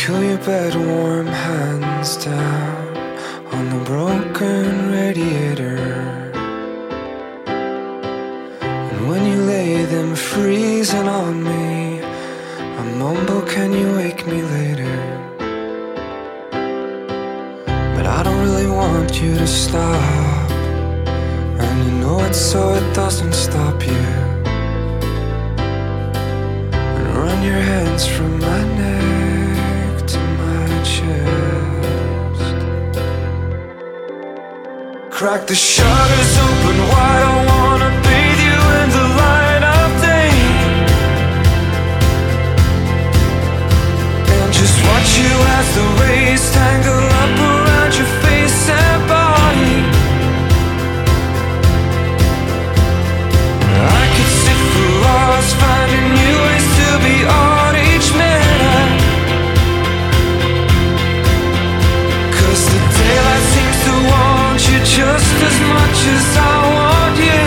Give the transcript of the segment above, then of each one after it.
Cool your bed warm hands down on the broken radiator. And when you lay them freezing on me, I mumble, can you wake me later? But I don't really want you to stop, and you know it so it doesn't stop you. And run your hands from my neck to my chest. Crack the shutters open wide, I wanna bathe you in the light of day, and just watch you as the rays tangle up around your face and body. I could sit for hours finding new ways to be on each minute, 'cause the daylight seems to want you just as much as I want you.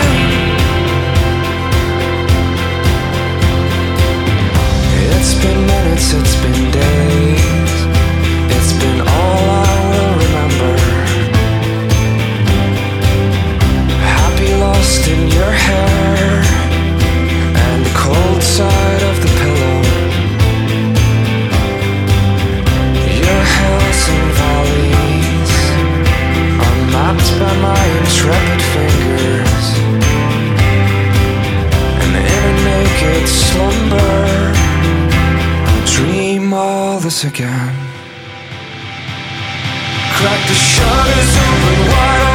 It's been minutes, it's been days, it's been all I will remember. Happy lost in your hair and the cold side of the pillow. Your hills and valleys are mapped by my intrepid fingers, and in a naked slumber I'll dream all this again. Crack the shutters open wide.